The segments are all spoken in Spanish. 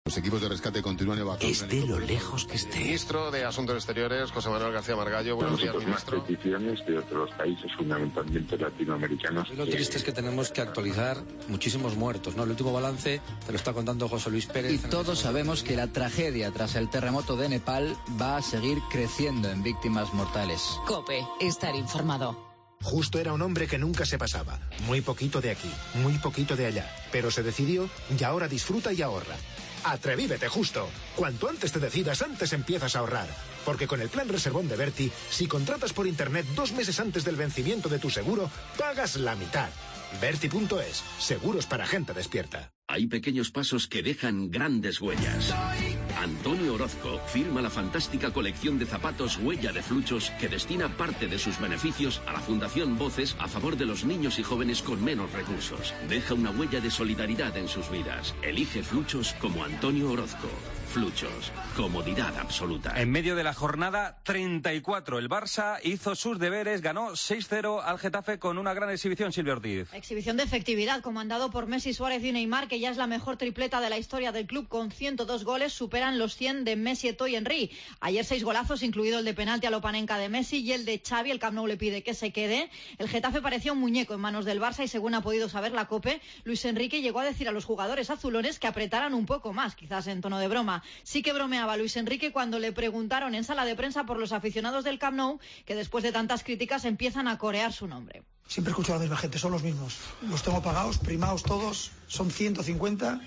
Los equipos de rescate continúan evacuando. Esté lo lejos que esté. Ministro de Asuntos Exteriores, José Manuel García Margallo. Buenos días, ministro. Más peticiones de otros países, fundamentalmente latinoamericanos. Lo triste es que tenemos que actualizar muchísimos muertos, ¿no? El último balance te lo está contando José Luis Pérez. Y todos sabemos que la tragedia tras el terremoto de Nepal va a seguir creciendo en víctimas mortales. COPE, estar informado. Justo era un hombre que nunca se pasaba. Muy poquito de aquí, muy poquito de allá. Pero se decidió y ahora disfruta y ahorra. Atrevívete, Justo. Cuanto antes te decidas, antes empiezas a ahorrar. Porque con el plan Reservón de Berti, si contratas por internet 2 meses antes del vencimiento de tu seguro, pagas la mitad. Berti.es. Seguros para gente despierta. Hay pequeños pasos que dejan grandes huellas. Antonio Orozco firma la fantástica colección de zapatos Huella de Fluchos que destina parte de sus beneficios a la Fundación Voces a favor de los niños y jóvenes con menos recursos. Deja una huella de solidaridad en sus vidas. Elige Fluchos como Antonio Orozco. Fluchos, comodidad absoluta. En medio de la jornada 34, el Barça hizo sus deberes, ganó 6-0 al Getafe con una gran exhibición, Silvia Ortiz. Exhibición de efectividad, comandado por Messi, Suárez y Neymar, que ya es la mejor tripleta de la historia del club con 102 goles, superan los 100 de Messi, Eto'o y Henry. Ayer 6 golazos, incluido el de penalti a Lopanenka de Messi y el de Xavi. El Camp Nou le pide que se quede. El Getafe parecía un muñeco en manos del Barça y según ha podido saber la COPE, Luis Enrique llegó a decir a los jugadores azulones que apretaran un poco más, quizás en tono de broma. Sí que bromeaba Luis Enrique cuando le preguntaron en sala de prensa por los aficionados del Camp Nou que después de tantas críticas empiezan a corear su nombre. Siempre escucho a la misma gente, son los mismos. Los tengo pagados, primados todos, son 150.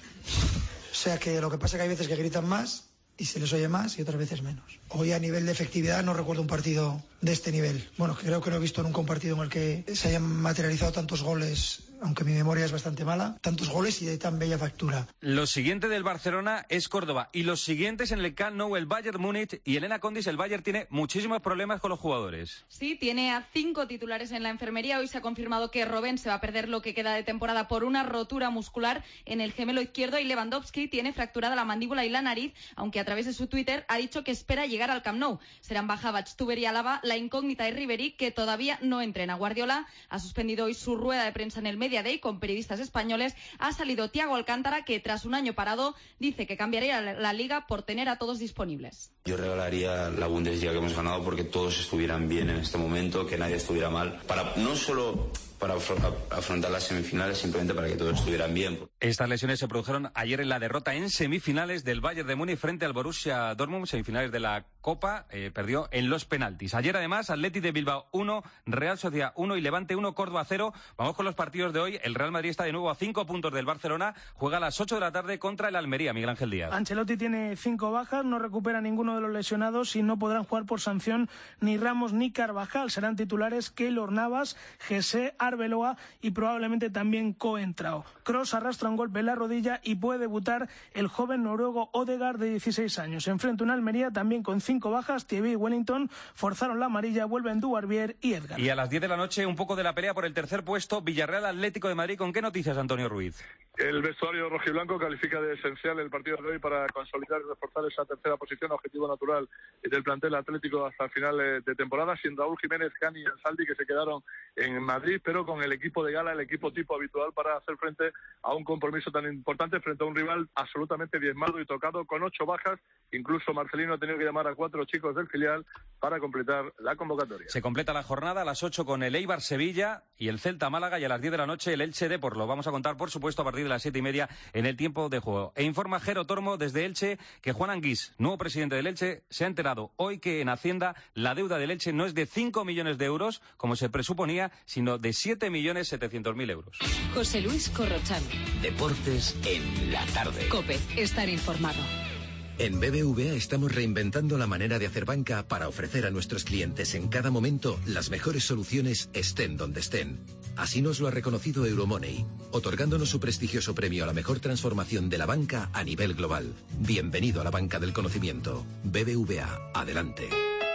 O sea que lo que pasa es que hay veces que gritan más y se les oye más y otras veces menos. Hoy a nivel de efectividad no recuerdo un partido de este nivel. Bueno, creo que no he visto nunca un partido en el que se hayan materializado tantos goles, aunque mi memoria es bastante mala, tantos goles y de tan bella factura. Lo siguiente del Barcelona es Córdoba y los siguientes en el Camp Nou, el Bayern Múnich y Elena Condis. El Bayern tiene muchísimos problemas con los jugadores. Sí, tiene a 5 titulares en la enfermería. Hoy se ha confirmado que Robben se va a perder lo que queda de temporada por una rotura muscular en el gemelo izquierdo y Lewandowski tiene fracturada la mandíbula y la nariz, aunque a través de su Twitter ha dicho que espera llegar al Camp Nou. Serán baja Bachstuber y Alaba, la incógnita de Ribéry, que todavía no entrena. Guardiola ha suspendido hoy su rueda de prensa en el Media Day con periodistas españoles. Ha salido Thiago Alcántara, que tras un año parado dice que cambiaría la liga por tener a todos disponibles. Yo regalaría la Bundesliga que hemos ganado porque todos estuvieran bien en este momento, que nadie estuviera mal, para no solo para afrontar las semifinales, simplemente para que todos estuvieran bien. Estas lesiones se produjeron ayer en la derrota en semifinales del Bayern de Múnich frente al Borussia Dortmund, semifinales de la Copa, perdió en los penaltis. Ayer además, Athletic de Bilbao 1, Real Sociedad 1 y Levante 1, Córdoba 0. Vamos con los partidos de hoy. El Real Madrid está de nuevo a 5 puntos del Barcelona, juega a las 8 de la tarde contra el Almería. Miguel Ángel Díaz. Ancelotti tiene 5 bajas, no recupera ninguno de los lesionados y no podrán jugar por sanción ni Ramos ni Carvajal. Serán titulares Keylor Navas, Jesse, Arbeloa y probablemente también Coentrao. Kroos arrastra un golpe en la rodilla y puede debutar el joven noruego Odegaard de 16 años. Enfrenta una Almería también con 5 bajas. Thierry y Wellington forzaron la amarilla, vuelven Duarbier y Edgar. Y a las 10 de la noche un poco de la pelea por el tercer puesto, Villarreal Atlético de Madrid. ¿Con qué noticias, Antonio Ruiz? El vestuario rojiblanco califica de esencial el partido de hoy para consolidar y reforzar esa tercera posición, objetivo natural del plantel atlético hasta el final de temporada, sin Raúl Jiménez, Cani y Ansaldi, que se quedaron en Madrid, pero con el equipo de gala, el equipo tipo habitual para hacer frente a un compromiso tan importante frente a un rival absolutamente diezmado y tocado con 8 bajas. Incluso Marcelino ha tenido que llamar a 4 chicos del filial para completar la convocatoria. Se completa la jornada a las 8 con el Eibar Sevilla y el Celta Málaga, y a las 10 de la noche el Elche Depor. Lo vamos a contar, por supuesto, a partir de las 7:30 en el tiempo de juego. E informa Jero Tormo desde Elche que Juan Anguís, nuevo presidente del Elche, se ha enterado hoy que en Hacienda la deuda del Elche no es de 5 millones de euros, como se presuponía, sino de 7.700.000 euros. José Luis Corrochán. Deportes en la tarde. COPE, estar informado. En BBVA estamos reinventando la manera de hacer banca para ofrecer a nuestros clientes en cada momento las mejores soluciones, estén donde estén. Así nos lo ha reconocido Euromoney, otorgándonos su prestigioso premio a la mejor transformación de la banca a nivel global. Bienvenido a la banca del conocimiento. BBVA, adelante.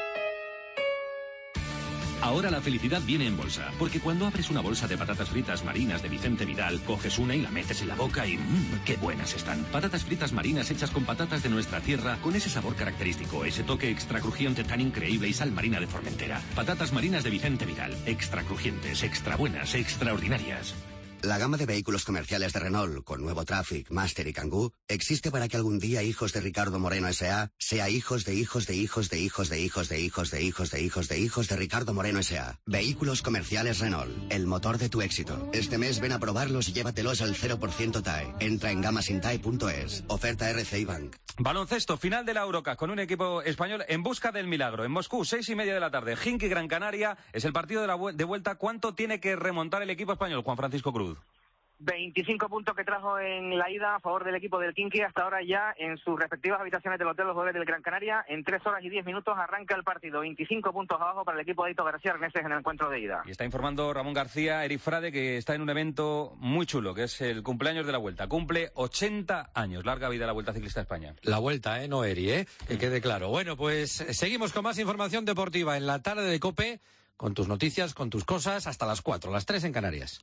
Ahora la felicidad viene en bolsa, porque cuando abres una bolsa de patatas fritas marinas de Vicente Vidal, coges una y la metes en la boca y ¡qué buenas están! Patatas fritas marinas hechas con patatas de nuestra tierra, con ese sabor característico, ese toque extra crujiente tan increíble y sal marina de Formentera. Patatas marinas de Vicente Vidal, extra crujientes, extra buenas, extraordinarias. La gama de vehículos comerciales de Renault, con nuevo Traffic, Master y Kangoo, existe para que algún día hijos de Ricardo Moreno S.A. sea hijos de hijos de hijos de hijos de hijos de hijos de hijos de hijos de hijos de Ricardo Moreno S.A. Vehículos comerciales Renault, el motor de tu éxito. Este mes ven a probarlos y llévatelos al 0% TAE. Entra en gamasintae.es. Oferta RCI Bank. Baloncesto, final de la Eurocup con un equipo español en busca del milagro. En Moscú, 6:30 de la tarde. Khimki Gran Canaria es el partido de vuelta. ¿Cuánto tiene que remontar el equipo español, Juan Francisco Cruz? 25 puntos que trajo en la ida a favor del equipo del Khimki. Hasta ahora ya en sus respectivas habitaciones del hotel Los Jugadores del Gran Canaria. En 3 horas y 10 minutos arranca el partido. 25 puntos abajo para el equipo de Aito García Arneses en el encuentro de ida. Y está informando Ramón García, Eric Frade, que está en un evento muy chulo, que es el cumpleaños de la Vuelta. Cumple 80 años. Larga vida la Vuelta Ciclista a España. La Vuelta, no Eri, que quede claro. Bueno, pues seguimos con más información deportiva en la tarde de COPE, con tus noticias, con tus cosas, hasta las 4, las 3 en Canarias.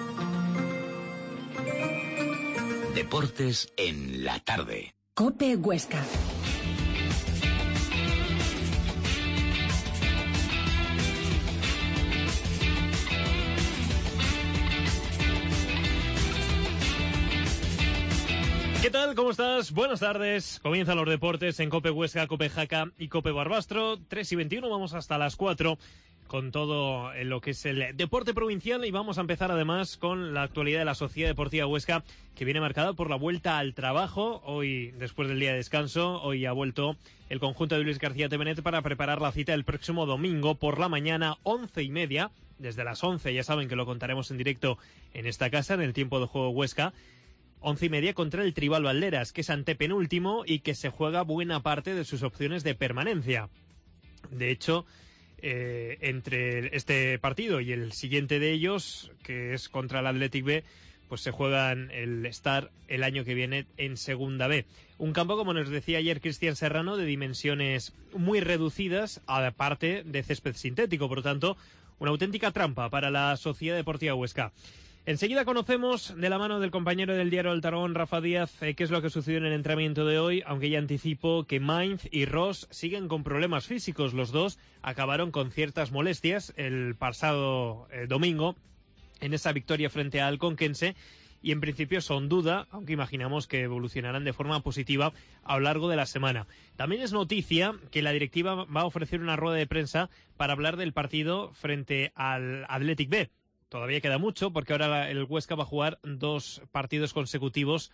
Deportes en la tarde. COPE Huesca. ¿Qué tal? ¿Cómo estás? Buenas tardes. Comienzan los deportes en COPE Huesca, COPE Jaca y COPE Barbastro. 3:21, vamos hasta las 4 con todo en lo que es el deporte provincial y vamos a empezar además con la actualidad de la Sociedad Deportiva Huesca, que viene marcada por la vuelta al trabajo. Hoy, después del día de descanso, hoy ha vuelto el conjunto de Luis García Tevenet para preparar la cita el próximo domingo por la mañana, 11:30. Desde las 11, ya saben que lo contaremos en directo en esta casa, en el tiempo de juego Huesca. 11:30 contra el Tribal Valderas, que es antepenúltimo y que se juega buena parte de sus opciones de permanencia. De hecho, entre este partido y el siguiente de ellos, que es contra el Athletic B, pues se juegan el estar el año que viene en Segunda B. Un campo, como nos decía ayer Cristian Serrano, de dimensiones muy reducidas, aparte de césped sintético, por lo tanto, una auténtica trampa para la Sociedad Deportiva Huesca. Enseguida conocemos, de la mano del compañero del diario El Tarón, Rafa Díaz, qué es lo que sucedió en el entrenamiento de hoy, aunque ya anticipo que Mainz y Ross siguen con problemas físicos. Los dos acabaron con ciertas molestias el pasado domingo en esa victoria frente al Conquense y en principio son duda, aunque imaginamos que evolucionarán de forma positiva a lo largo de la semana. También es noticia que la directiva va a ofrecer una rueda de prensa para hablar del partido frente al Athletic B. Todavía queda mucho porque ahora el Huesca va a jugar 2 partidos consecutivos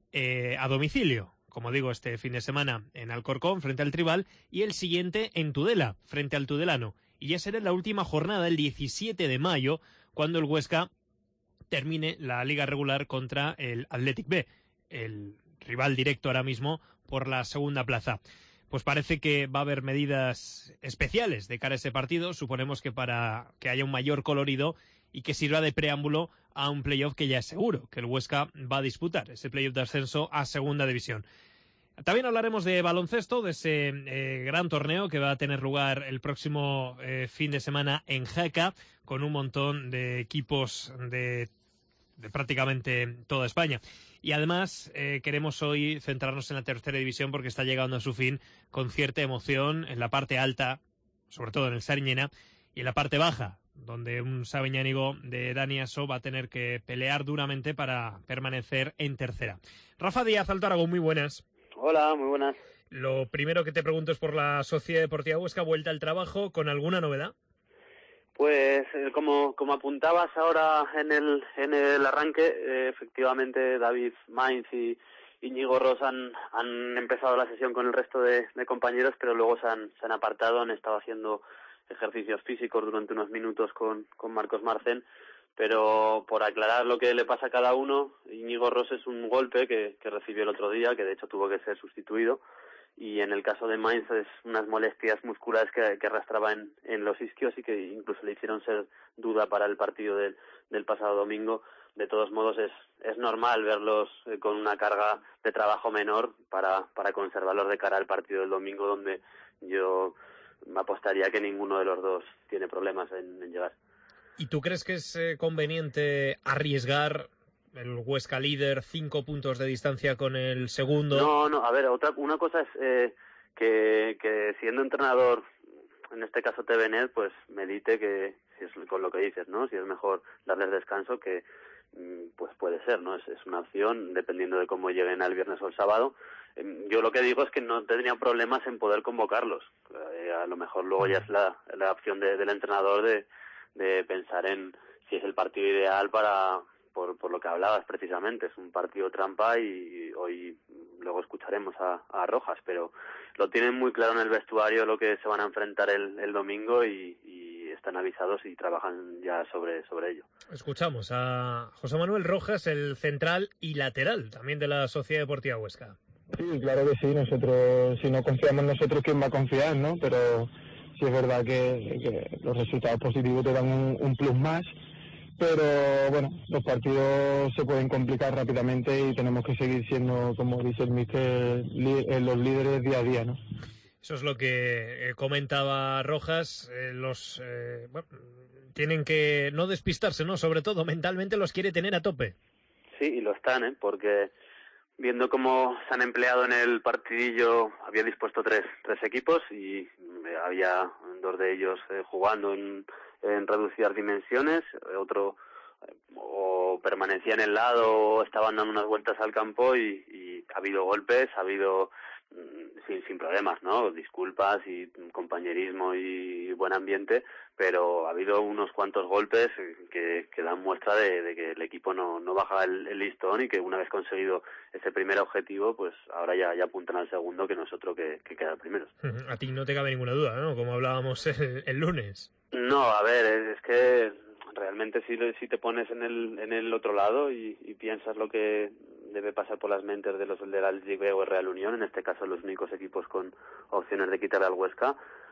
a domicilio. Como digo, este fin de semana en Alcorcón frente al Tribal y el siguiente en Tudela frente al Tudelano. Y ya será la última jornada, el 17 de mayo, cuando el Huesca termine la liga regular contra el Athletic B, el rival directo ahora mismo por la segunda plaza. Pues parece que va a haber medidas especiales de cara a ese partido, suponemos que para que haya un mayor colorido y que sirva de preámbulo a un playoff que ya es seguro, que el Huesca va a disputar, ese playoff de ascenso a Segunda División. También hablaremos de baloncesto, de ese gran torneo que va a tener lugar el próximo fin de semana en Jaca, con un montón de equipos de prácticamente toda España. Y además queremos hoy centrarnos en la tercera división porque está llegando a su fin con cierta emoción en la parte alta, sobre todo en el Sariñena, y en la parte baja, donde un sabeñánigo de Dani Aso va a tener que pelear duramente para permanecer en tercera. Rafa Díaz, Alto Aragón, muy buenas. Hola, muy buenas. Lo primero que te pregunto es por la Sociedad Deportiva Huesca, vuelta al trabajo, ¿con alguna novedad? Pues como apuntabas ahora en el arranque, efectivamente David Mainz y Íñigo Ross han empezado la sesión con el resto de compañeros, pero luego se han apartado, han estado haciendo ejercicios físicos durante unos minutos con Marcos Marcén, pero por aclarar lo que le pasa a cada uno, Íñigo Ross es un golpe que recibió el otro día, que de hecho tuvo que ser sustituido, y en el caso de Mainz es unas molestias musculares que arrastraba en los isquios y que incluso le hicieron ser duda para el partido del pasado domingo. De todos modos es normal verlos con una carga de trabajo menor para conservarlos de cara al partido del domingo, donde yo me apostaría que ninguno de los dos tiene problemas en llegar. ¿Y tú crees que es conveniente arriesgar el Huesca líder 5 puntos de distancia con el segundo? No, a ver, una cosa es que siendo entrenador, en este caso Tevenet, pues medite que, si es con lo que dices, ¿no? Si es mejor darles descanso, que pues puede ser, ¿no? Es una opción, dependiendo de cómo lleguen al viernes o el sábado. Yo lo que digo es que no tendría problemas en poder convocarlos. A lo mejor luego ya es la opción del entrenador de pensar en si es el partido ideal por lo que hablabas precisamente. Es un partido trampa y hoy luego escucharemos a Rojas, pero lo tienen muy claro en el vestuario lo que se van a enfrentar el domingo y están avisados y trabajan ya sobre ello. Escuchamos a José Manuel Rojas, el central y lateral también de la Sociedad Deportiva Huesca. Sí, claro que sí. Nosotros, si no confiamos nosotros, ¿quién va a confiar, no? Pero sí es verdad que los resultados positivos te dan un plus más. Pero bueno, los partidos se pueden complicar rápidamente y tenemos que seguir siendo, como dice el míster, los líderes día a día, ¿no? Eso es lo que comentaba Rojas. Tienen que no despistarse, ¿no? Sobre todo mentalmente los quiere tener a tope. Sí, y lo están, porque viendo cómo se han empleado en el partidillo, había dispuesto tres equipos y había 2 de ellos jugando en reducidas dimensiones, otro o permanecía en el lado o estaban dando unas vueltas al campo y ha habido golpes, ha habido sin problemas, ¿no? Disculpas y compañerismo y buen ambiente, pero ha habido unos cuantos golpes que dan muestra de que el equipo no baja el listón y que una vez conseguido ese primer objetivo, pues ahora ya apuntan al segundo, que no es otro que quedar primeros. A ti no te cabe ninguna duda, ¿no? Como hablábamos el lunes. No, a ver, es que realmente si te pones en el otro lado y piensas lo que debe pasar por las mentes de los del Athletic B o el Real Unión, en este caso los únicos equipos con opciones de quitarle al Huesca,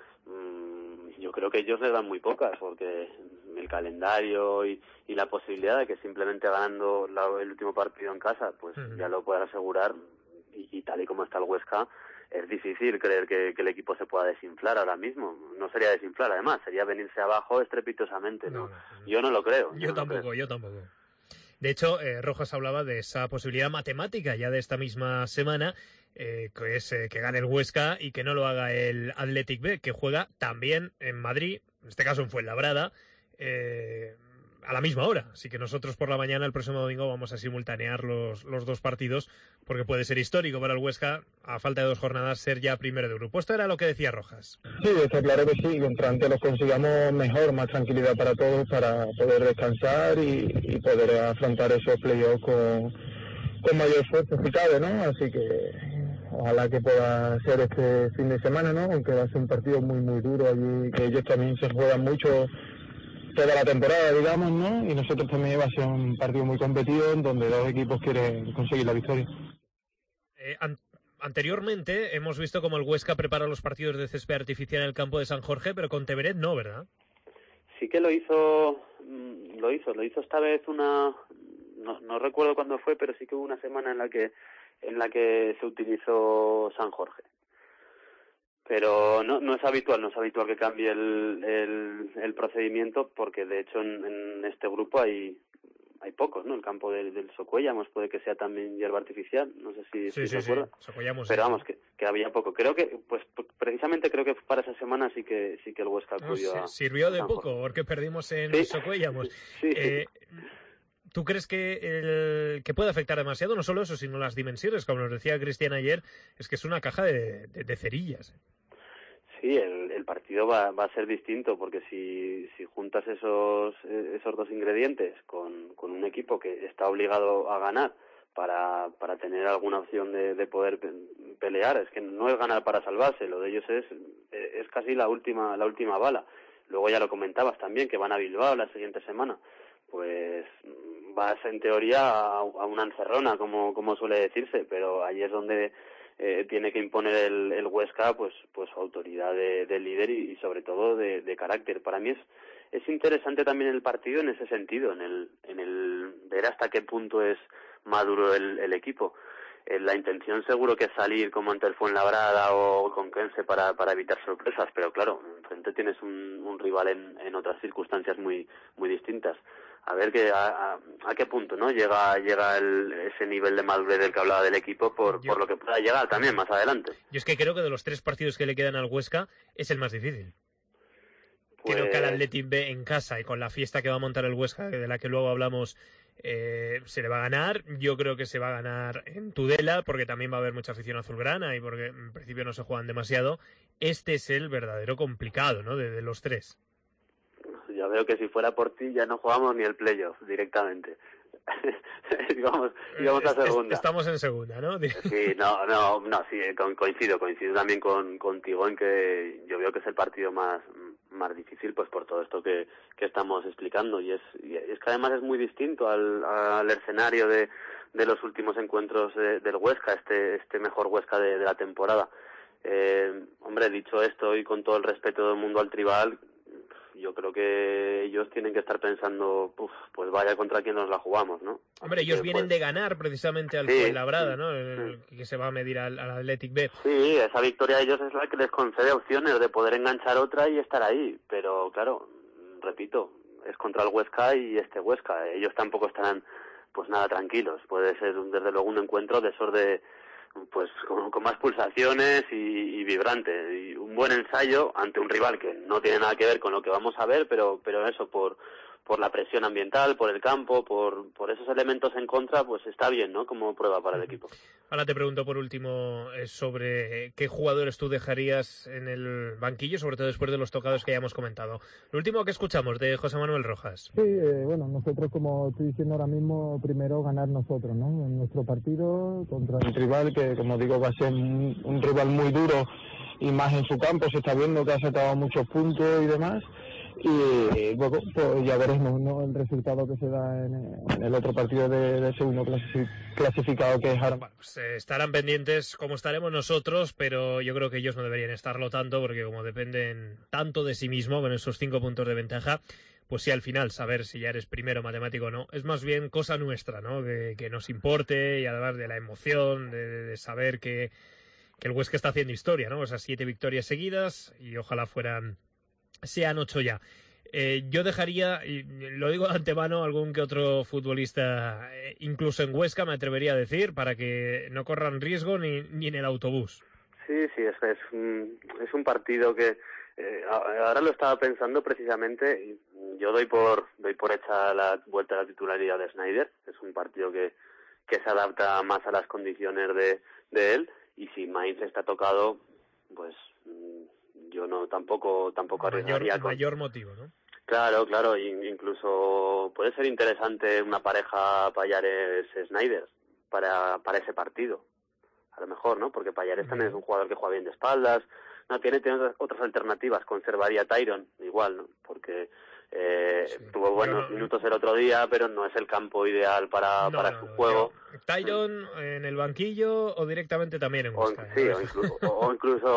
yo creo que ellos le dan muy pocas, porque el calendario y la posibilidad de que simplemente ganando el último partido en casa, pues ya lo puedan asegurar, y tal y como está el Huesca, es difícil creer que el equipo se pueda desinflar ahora mismo. No sería desinflar, además, sería venirse abajo estrepitosamente, ¿no? Yo no lo creo. Yo tampoco. De hecho, Rojas hablaba de esa posibilidad matemática ya de esta misma semana, que es que gane el Huesca y que no lo haga el Athletic B, que juega también en Madrid, en este caso en Fuenlabrada, a la misma hora. Así que nosotros por la mañana, el próximo domingo, vamos a simultanear los 2 partidos, porque puede ser histórico para el Huesca, a falta de 2 jornadas, ser ya primero de grupo. Esto era lo que decía Rojas. Sí, está claro que sí. Contra antes los consigamos mejor, más tranquilidad para todos, para poder descansar y poder afrontar esos playoffs con mayor esfuerzo, si cabe, ¿no? Así que ojalá que pueda ser este fin de semana, ¿no? Aunque va a ser un partido muy, muy duro allí, que ellos también se juegan mucho toda la temporada, digamos, ¿no? Y nosotros también va a ser un partido muy competido en donde 2 equipos quieren conseguir la victoria. Anteriormente hemos visto cómo el Huesca prepara los partidos de césped artificial en el campo de San Jorge, pero con Teveret no, ¿verdad? Sí que lo hizo esta vez no recuerdo cuándo fue, pero sí que hubo una semana en la que se utilizó San Jorge. Pero no es habitual que cambie el procedimiento, porque de hecho en este grupo hay pocos, ¿no? El campo del Socuellamos puede que sea también hierba artificial, no sé si se acuerda. Socuellamos, pero vamos, que había poco. Creo que, pues precisamente creo que para esa semana sí que el Huesca acudió a... Sirvió de poco, porque perdimos en Socuellamos. Sí. ¿Tú crees que puede afectar demasiado? No solo eso, sino las dimensiones, como nos decía Cristian ayer, es que es una caja de cerillas. Sí, el partido va a ser distinto, porque si juntas esos 2 ingredientes con un equipo que está obligado a ganar para tener alguna opción de poder pelear, es que no es ganar para salvarse, lo de ellos es casi la última bala. Luego ya lo comentabas también, que van a Bilbao la siguiente semana, pues vas en teoría a una encerrona, como suele decirse, pero ahí es donde tiene que imponer el Huesca pues su autoridad de líder y sobre todo de carácter. Para mí es interesante también el partido en ese sentido, en el ver hasta qué punto es maduro el equipo. La intención seguro que es salir como ante el Fuenlabrada o con Kense para evitar sorpresas, pero claro, enfrente tienes un rival en otras circunstancias muy muy distintas. A ver a qué punto no llega ese nivel de madurez del que hablaba del equipo por lo que pueda llegar también más adelante. Yo es que creo que de los 3 partidos que le quedan al Huesca es el más difícil. Creo que al Athletic B en casa y con la fiesta que va a montar el Huesca, de la que luego hablamos Se le va a ganar. Yo creo que se va a ganar en Tudela, porque también va a haber mucha afición azulgrana y porque en principio no se juegan demasiado. Este es el verdadero complicado, ¿no? De los tres. Yo veo que si fuera por ti ya no jugamos ni el playoff directamente. íbamos a segunda. Estamos en segunda, ¿no? Sí, sí, coincido también contigo en que yo veo que es el partido más difícil, pues por todo esto que estamos explicando, y es que además es muy distinto al escenario de los últimos encuentros del Huesca, este mejor Huesca de la temporada. Hombre, dicho esto y con todo el respeto del mundo al rival, yo creo que ellos tienen que estar pensando, pues vaya contra quién nos la jugamos, ¿no? Hombre, ellos vienen de ganar precisamente al Fuenlabrada, ¿no? Que se va a medir al Athletic B. Sí, esa victoria a ellos es la que les concede opciones de poder enganchar otra y estar ahí, pero claro, repito, es contra el Huesca y este Huesca, ellos tampoco estarán pues nada tranquilos, puede ser desde luego un encuentro de esos de pues con más pulsaciones y vibrante, y un buen ensayo ante un rival que no tiene nada que ver con lo que vamos a ver, pero eso por la presión ambiental, por el campo, por esos elementos en contra, pues está bien, ¿no? Como prueba para el equipo. Ahora te pregunto por último sobre qué jugadores tú dejarías en el banquillo, sobre todo después de los tocados que ya hemos comentado. Lo último que escuchamos de José Manuel Rojas. Sí, bueno, nosotros, como estoy diciendo ahora mismo, primero ganar nosotros, ¿no? En nuestro partido contra el rival, que como digo va a ser un rival muy duro, y más en su campo, se está viendo que ha sacado muchos puntos y demás. Y luego pues ya veremos, ¿no?, el resultado que se da en el otro partido de segundo clasificado, que es ahora. Bueno, pues estarán pendientes como estaremos nosotros, pero yo creo que ellos no deberían estarlo tanto, porque como dependen tanto de sí mismo con esos 5 puntos de ventaja, pues sí, al final saber si ya eres primero matemático o no es más bien cosa nuestra, ¿no? Que nos importe, y además de la emoción de saber que el Huesca está haciendo historia, ¿no? O sea, 7 victorias seguidas y ojalá sean 8 ya. Yo dejaría, y lo digo de antemano, algún que otro futbolista, incluso en Huesca, me atrevería a decir, para que no corran riesgo ni en el autobús. Sí, es un partido que ahora lo estaba pensando precisamente, y yo doy por hecha la vuelta a la titularidad de Snyder. Es un partido que se adapta más a las condiciones de él, y si Mainz está tocado, pues yo no tampoco arriesgaría mayor motivo, ¿no? Claro, incluso puede ser interesante una pareja Payares-Snyder para ese partido, a lo mejor, ¿no? Porque Payares también es un jugador que juega bien de espaldas, no tiene otras alternativas, conservaría a Tyron igual, ¿no? Porque tuvo buenos minutos el otro día, pero no es el campo ideal para su juego. Tyron en el banquillo o directamente también en Huesca. Sí, o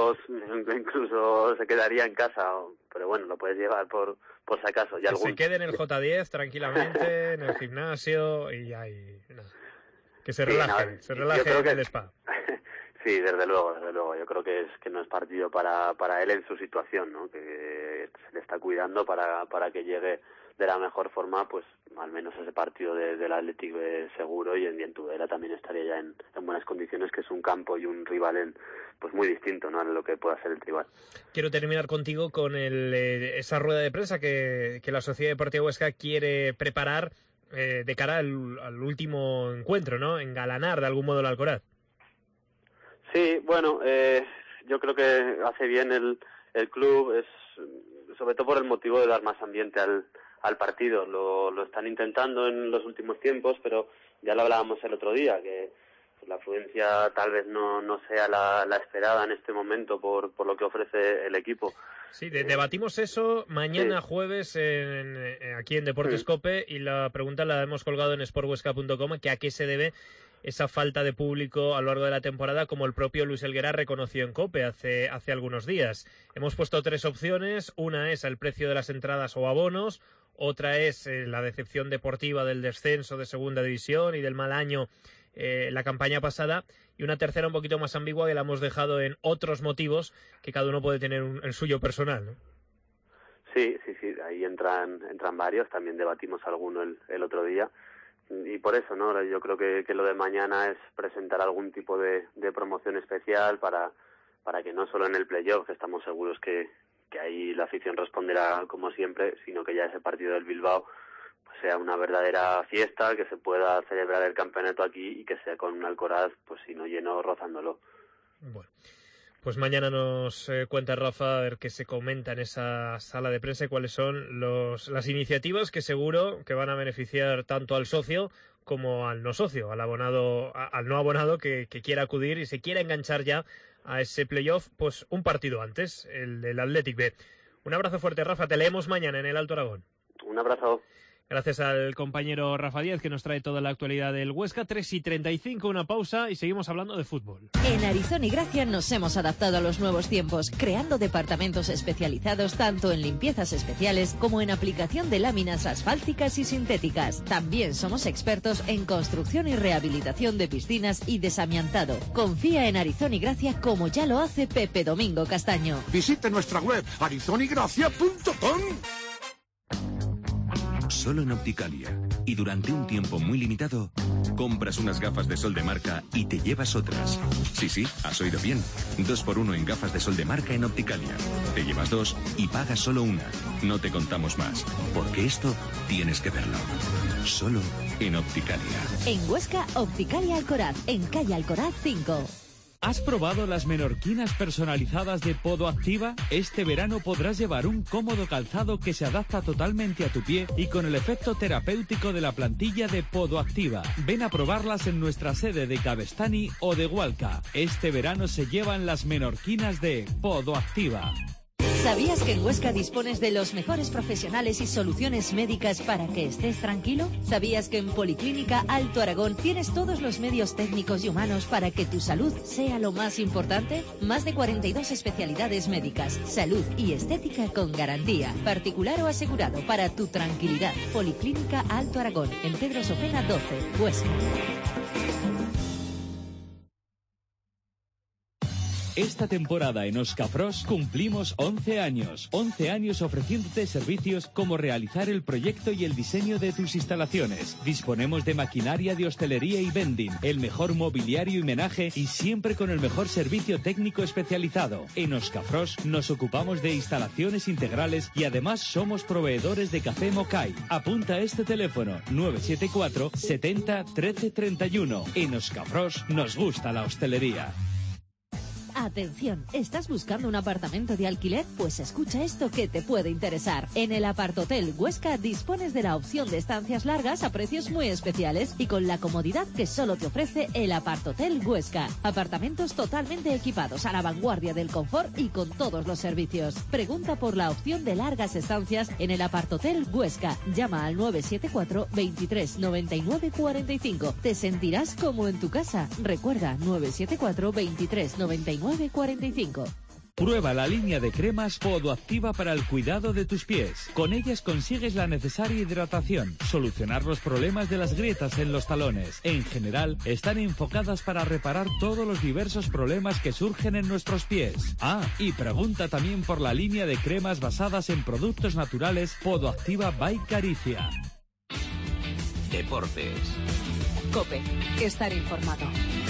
incluso se quedaría en casa, pero bueno, lo puedes llevar por si acaso. Se quede en el J10 tranquilamente, en el gimnasio, y ahí nada. Que se relaje en el spa. Sí, desde luego. Yo creo que no es partido para él en su situación, ¿no? Que se le está cuidando para que llegue de la mejor forma, pues al menos ese partido del Atlético seguro, y en Tudela también estaría ya en buenas condiciones, que es un campo y un rival pues muy distinto, ¿no?, a lo que pueda ser el rival. Quiero terminar contigo con esa rueda de prensa que la Sociedad Deportiva Huesca quiere preparar de cara al último encuentro, ¿no? Engalanar de algún modo el Alcoraz. Sí, bueno, yo creo que hace bien el club, sobre todo por el motivo de dar más ambiente al partido. Lo están intentando en los últimos tiempos, pero ya lo hablábamos el otro día, que la afluencia tal vez no sea la esperada en este momento por lo que ofrece el equipo. Sí, debatimos eso mañana jueves aquí en Deportes Cope, y la pregunta la hemos colgado en sporthuesca.com, que a qué se debe esa falta de público a lo largo de la temporada, como el propio Luis Helguera reconoció en COPE hace algunos días. Hemos puesto 3 opciones. Una es el precio de las entradas o abonos, otra es la decepción deportiva del descenso de segunda división y del mal año la campaña pasada, y una tercera un poquito más ambigua, que la hemos dejado en otros motivos, que cada uno puede tener el suyo personal, ¿no? Sí, ahí entran varios. También debatimos alguno el otro día. Y por eso, ¿no?, yo creo que lo de mañana es presentar algún tipo de promoción especial para que no solo en el playoff, que estamos seguros que ahí la afición responderá como siempre, sino que ya ese partido del Bilbao, pues sea una verdadera fiesta, que se pueda celebrar el campeonato aquí y que sea con un Alcoraz, pues si no lleno, rozándolo. Bueno, pues mañana nos cuenta Rafa a ver qué se comenta en esa sala de prensa y cuáles son las iniciativas que seguro que van a beneficiar tanto al socio como al no socio, al no abonado que quiera acudir y se quiera enganchar ya a ese playoff, pues un partido antes, el del Athletic B. Un abrazo fuerte, Rafa, te leemos mañana en el Alto Aragón. Un abrazo. Gracias al compañero Rafa Díaz, que nos trae toda la actualidad del Huesca. 3:35, una pausa y seguimos hablando de fútbol. En Arizona y Gracia nos hemos adaptado a los nuevos tiempos, creando departamentos especializados tanto en limpiezas especiales como en aplicación de láminas asfálticas y sintéticas. También somos expertos en construcción y rehabilitación de piscinas y desamiantado. Confía en Arizona y Gracia como ya lo hace Pepe Domingo Castaño. Visite nuestra web arizonigracia.com. Solo en Opticalia, y durante un tiempo muy limitado, compras unas gafas de sol de marca y te llevas otras. Sí, has oído bien. 2x1 en gafas de sol de marca en Opticalia. Te llevas 2 y pagas solo una. No te contamos más, porque esto tienes que verlo. Solo en Opticalia. En Huesca, Opticalia Alcoraz, en calle Alcoraz 5. ¿Has probado las menorquinas personalizadas de Podo Activa? Este verano podrás llevar un cómodo calzado que se adapta totalmente a tu pie y con el efecto terapéutico de la plantilla de Podo Activa. Ven a probarlas en nuestra sede de Cabestany o de Hualca. Este verano se llevan las menorquinas de Podo Activa. ¿Sabías que en Huesca dispones de los mejores profesionales y soluciones médicas para que estés tranquilo? ¿Sabías que en Policlínica Alto Aragón tienes todos los medios técnicos y humanos para que tu salud sea lo más importante? Más de 42 especialidades médicas, salud y estética con garantía, particular o asegurado, para tu tranquilidad. Policlínica Alto Aragón, en Pedro Sopena 12, Huesca. Esta temporada en Oscafros cumplimos 11 años. 11 años ofreciéndote servicios como realizar el proyecto y el diseño de tus instalaciones. Disponemos de maquinaria de hostelería y vending, el mejor mobiliario y menaje y siempre con el mejor servicio técnico especializado. En Oscafros nos ocupamos de instalaciones integrales y además somos proveedores de café Mokai. Apunta este teléfono 974 70 13 31. En Oscafros nos gusta la hostelería. Atención, ¿estás buscando un apartamento de alquiler? Pues escucha esto que te puede interesar. En el Apartotel Huesca dispones de la opción de estancias largas a precios muy especiales y con la comodidad que solo te ofrece el Apartotel Huesca. Apartamentos totalmente equipados a la vanguardia del confort y con todos los servicios. Pregunta por la opción de largas estancias en el Apartotel Huesca. Llama al 974 23 99 45. Te sentirás como en tu casa. Recuerda, 974 23 99 45. Prueba la línea de cremas Podo Activa para el cuidado de tus pies. Con ellas consigues la necesaria hidratación, solucionar los problemas de las grietas en los talones. En general, están enfocadas para reparar todos los diversos problemas que surgen en nuestros pies. Y pregunta también por la línea de cremas basadas en productos naturales Podo Activa by Caricia. Deportes. COPE. Estar informado.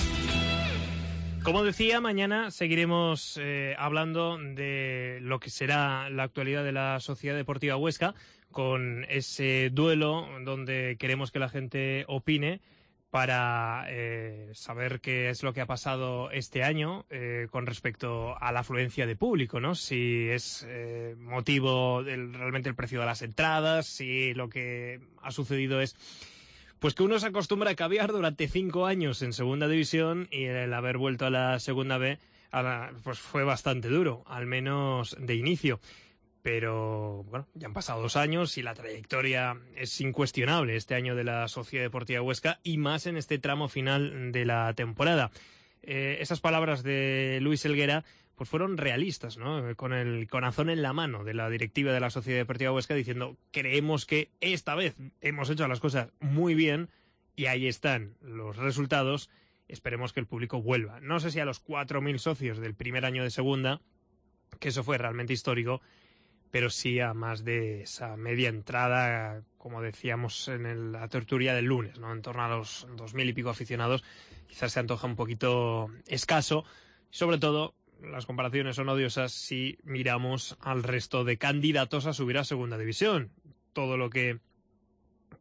Como decía, mañana seguiremos hablando de lo que será la actualidad de la Sociedad Deportiva Huesca, con ese duelo donde queremos que la gente opine para saber qué es lo que ha pasado este año con respecto a la afluencia de público, ¿no? Si es motivo realmente el precio de las entradas, si lo que ha sucedido es pues que uno se acostumbra a caviar durante 5 años en segunda división y el haber vuelto a la segunda B pues fue bastante duro, al menos de inicio. Pero bueno, ya han pasado 2 años y la trayectoria es incuestionable este año de la Sociedad Deportiva Huesca y más en este tramo final de la temporada. Esas palabras de Luis Helguera pues fueron realistas, ¿no? Con el corazón en la mano de la directiva de la Sociedad Deportiva Huesca diciendo: creemos que esta vez hemos hecho las cosas muy bien y ahí están los resultados, esperemos que el público vuelva. No sé si a los 4.000 socios del primer año de segunda, que eso fue realmente histórico, pero sí a más de esa media entrada, como decíamos en la tertulia del lunes, ¿no? En torno a los 2.000 y pico aficionados, quizás se antoja un poquito escaso, sobre todo las comparaciones son odiosas si miramos al resto de candidatos a subir a segunda división. Todo lo que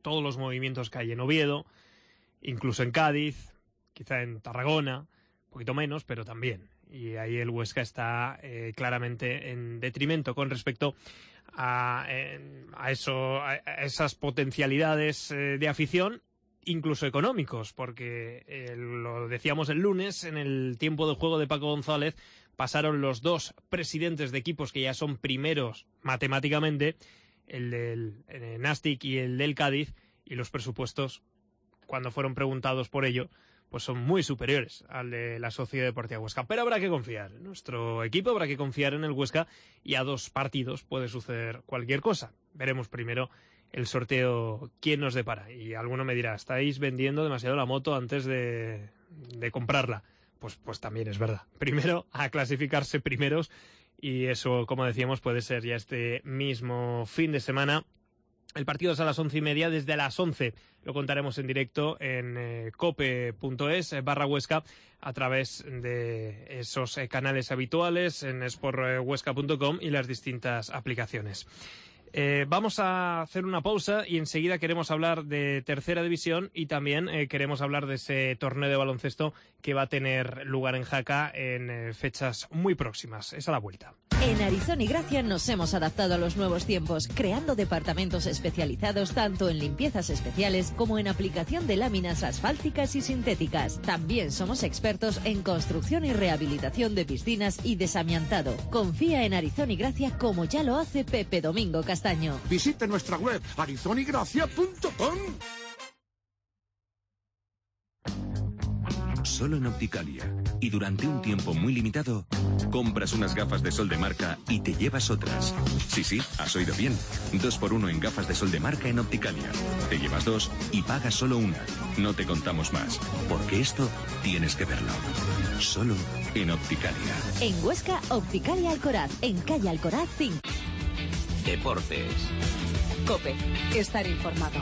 todos los movimientos que hay en Oviedo, incluso en Cádiz, quizá en Tarragona, un poquito menos, pero también. Y ahí el Huesca está claramente en detrimento con respecto a esas potencialidades de afición, incluso económicos, porque lo decíamos el lunes, en el tiempo de juego de Paco González, pasaron los dos presidentes de equipos que ya son primeros matemáticamente, el del Nastic y el del Cádiz, y los presupuestos, cuando fueron preguntados por ello, pues son muy superiores al de la Sociedad Deportiva Huesca. Pero habrá que confiar en nuestro equipo, habrá que confiar en el Huesca, y a 2 partidos puede suceder cualquier cosa. Veremos primero el sorteo quién nos depara. Y alguno me dirá, estáis vendiendo demasiado la moto antes de comprarla. Pues también es verdad. Primero a clasificarse primeros, y eso, como decíamos, puede ser ya este mismo fin de semana. El partido es a las 11:30, desde las 11 lo contaremos en directo en cope.es/Huesca, a través de esos canales habituales, en sporthuesca.com y las distintas aplicaciones. Vamos a hacer una pausa y enseguida queremos hablar de tercera división, y también queremos hablar de ese torneo de baloncesto que va a tener lugar en Jaca en fechas muy próximas. Es a la vuelta. En Arizona y Gracia nos hemos adaptado a los nuevos tiempos, creando departamentos especializados tanto en limpiezas especiales como en aplicación de láminas asfálticas y sintéticas. También somos expertos en construcción y rehabilitación de piscinas y desamiantado. Confía en Arizona y Gracia como ya lo hace Pepe Domingo Castaño. Visite nuestra web arizonigracia.com. Solo en Opticalia, y durante un tiempo muy limitado, compras unas gafas de sol de marca y te llevas otras. Sí, has oído bien. 2x1 en gafas de sol de marca en Opticalia. Te llevas 2 y pagas solo una. No te contamos más, porque esto tienes que verlo. Solo en Opticalia. En Huesca, Opticalia Alcoraz, en calle Alcoraz 5. Deportes. COPE. Estar informado.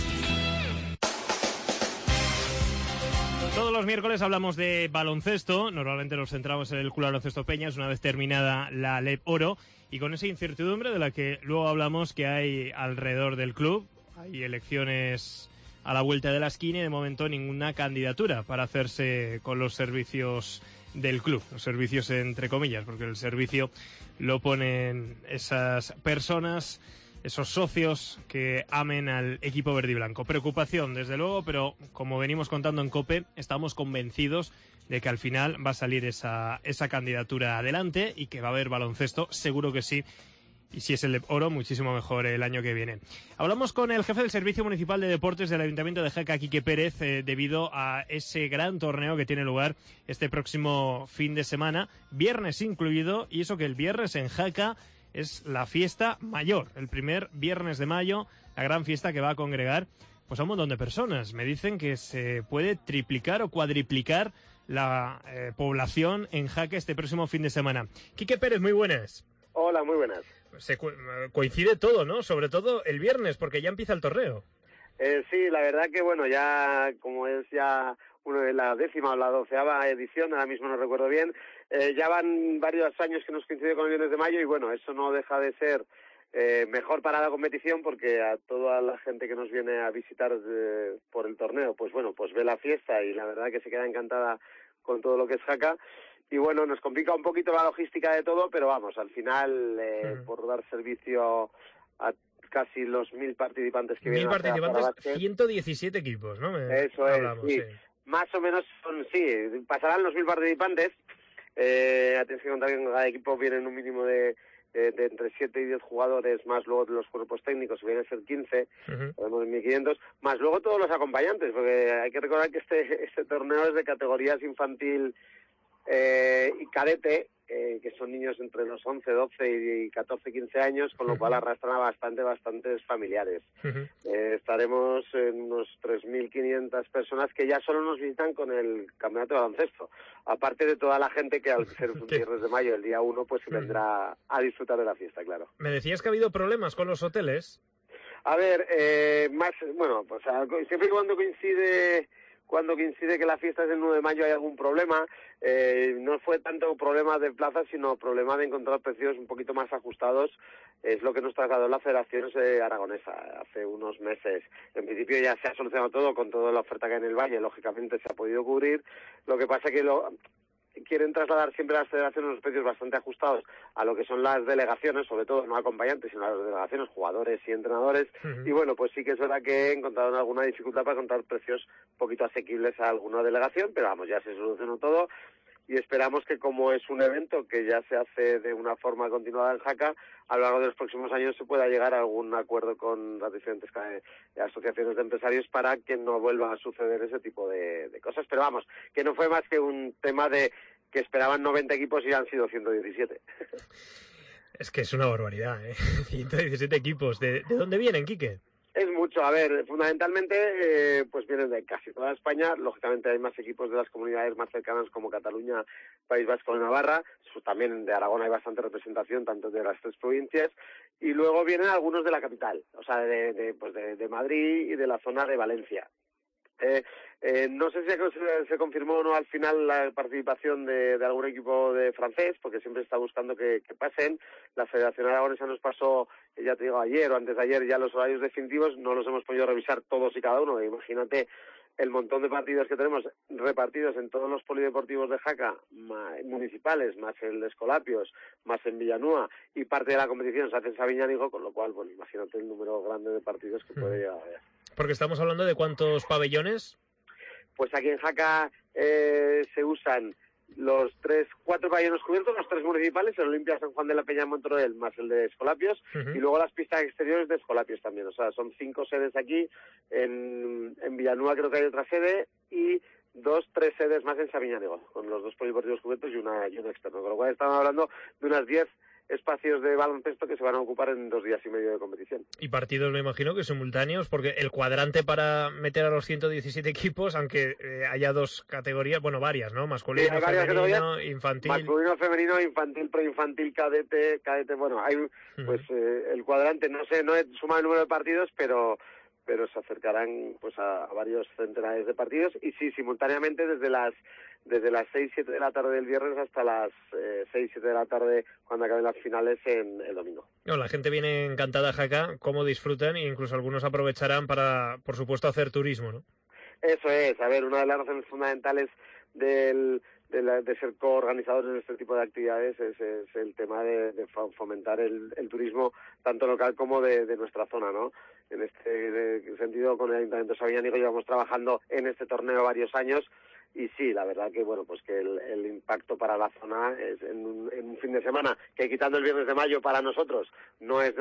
Todos los miércoles hablamos de baloncesto. Normalmente nos centramos en el Club Baloncesto Peñas una vez terminada la LEP Oro, y con esa incertidumbre de la que luego hablamos que hay alrededor del club. Hay elecciones a la vuelta de la esquina y de momento ninguna candidatura para hacerse con los servicios del club. Los servicios entre comillas, porque el servicio lo ponen esas personas, esos socios que amen al equipo verde y blanco. Preocupación, desde luego, pero como venimos contando en COPE, estamos convencidos de que al final va a salir esa candidatura adelante y que va a haber baloncesto, seguro que sí. Y si es el de oro, muchísimo mejor el año que viene. Hablamos con el jefe del Servicio Municipal de Deportes del Ayuntamiento de Jaca, Quique Pérez, debido a ese gran torneo que tiene lugar este próximo fin de semana, viernes incluido, y eso que el viernes en Jaca es la fiesta mayor, el primer viernes de mayo, la gran fiesta que va a congregar pues a un montón de personas. Me dicen que se puede triplicar o cuadriplicar la población en Jaca este próximo fin de semana. Quique Pérez, muy buenas. Hola, muy buenas. Coincide todo, ¿no? Sobre todo el viernes, porque ya empieza el torneo. Sí, la verdad que bueno, ya como es ya la 10ª o la 12ª edición, ahora mismo no recuerdo bien, ya van varios años que nos coincide con el viernes de mayo, y bueno, eso no deja de ser mejor para la competición, porque a toda la gente que nos viene a visitar por el torneo, pues bueno, pues ve la fiesta y la verdad que se queda encantada con todo lo que es Jaca. Y bueno, nos complica un poquito la logística de todo, pero vamos, al final, por dar servicio a casi los 1.000 participantes que vienen. 1.000 participantes, 117 equipos, ¿no? Eso es, sí. Más o menos pasarán los 1.000 participantes. Tienes que contar que en cada equipo vienen un mínimo de entre 7 y 10 jugadores, más luego de los cuerpos técnicos, que vienen a ser 15, tenemos 1.500, más luego todos los acompañantes, porque hay que recordar que este torneo es de categorías infantil y cadete, que son niños entre los 11, 12 y 14, 15 años, con lo cual arrastran a bastantes familiares. Estaremos en unos 3.500 personas que ya solo nos visitan con el campeonato de baloncesto, aparte de toda la gente que al ser un viernes de mayo, el día 1, pues se vendrá a disfrutar de la fiesta, claro. Me decías que ha habido problemas con los hoteles. A ver, siempre y cuando coincide cuando coincide que la fiesta es el 9 de mayo hay algún problema. No fue tanto problema de plaza, sino problema de encontrar precios un poquito más ajustados. Es lo que nos trasladó la Federación Aragonesa hace unos meses. En principio ya se ha solucionado todo con toda la oferta que hay en el Valle, lógicamente se ha podido cubrir. Lo que pasa que quieren trasladar siempre a las federaciones unos precios bastante ajustados a lo que son las delegaciones, sobre todo no acompañantes, sino a las delegaciones, jugadores y entrenadores. Y bueno, pues sí que es verdad que encontraron alguna dificultad para encontrar precios un poquito asequibles a alguna delegación, pero vamos, ya se solucionó todo. Y esperamos que, como es un evento que ya se hace de una forma continuada en Jaca, a lo largo de los próximos años se pueda llegar a algún acuerdo con las diferentes asociaciones de empresarios para que no vuelva a suceder ese tipo de cosas. Pero vamos, que no fue más que un tema de que esperaban 90 equipos y han sido 117. Es que es una barbaridad, ¿eh? 117 equipos. ¿De dónde vienen, Quique? Es mucho, a ver, fundamentalmente pues vienen de casi toda España. Lógicamente hay más equipos de las comunidades más cercanas como Cataluña, País Vasco y Navarra. También de Aragón hay bastante representación, tanto de las 3 provincias. Y luego vienen algunos de la capital, o sea, de Madrid y de la zona de Valencia. No sé si se confirmó o no al final la participación de algún equipo de francés, porque siempre está buscando que pasen. La Federación Aragonesa nos pasó, ya te digo, ayer o antes de ayer ya los horarios definitivos, no los hemos podido revisar todos y cada uno. Imagínate el montón de partidos que tenemos repartidos en todos los polideportivos de Jaca, municipales, más el de Escolapios, más en Villanúa, y parte de la competición se hace en Sabiñánigo, con lo cual, bueno, imagínate el número grande de partidos que puede llegar a haber. Porque estamos hablando de ¿cuántos pabellones? Pues aquí en Jaca se usan los 4 pabellones cubiertos, los 3 municipales, el Olimpia San Juan de la Peña en Montroel, más el de Escolapios, y luego las pistas exteriores de Escolapios también. O sea, son 5 sedes aquí, en Villanúa creo que hay otra sede, y 3 sedes más en Sabiñánigo, con los 2 polideportivos cubiertos y una externo. Con lo cual estamos hablando de unas 10 espacios de baloncesto que se van a ocupar en 2 días y medio de competición. Y partidos, me imagino, que simultáneos, porque el cuadrante para meter a los 117 equipos, aunque haya 2 categorías, bueno, varias, ¿no? Masculino, sí, femenino, infantil. Masculino, femenino, infantil, preinfantil, cadete, bueno, hay pues el cuadrante, no sé, no he sumado el número de partidos, pero se acercarán pues a varios centenares de partidos, y sí, simultáneamente desde las 6-7 de la tarde del viernes hasta las 6-7 de la tarde cuando acaben las finales en el domingo. No, la gente viene encantada a Jaca, cómo disfrutan, e incluso algunos aprovecharán para, por supuesto, hacer turismo, ¿no? Eso es, a ver, una de las razones fundamentales de ser coorganizadores de este tipo de actividades es el tema de fomentar el turismo tanto local como de nuestra zona, ¿no? En este sentido, con el Ayuntamiento de Sabiñánigo llevamos trabajando en este torneo varios años, y sí, la verdad que bueno, pues que el impacto para la zona es en un fin de semana que, quitando el viernes de mayo, para nosotros no es de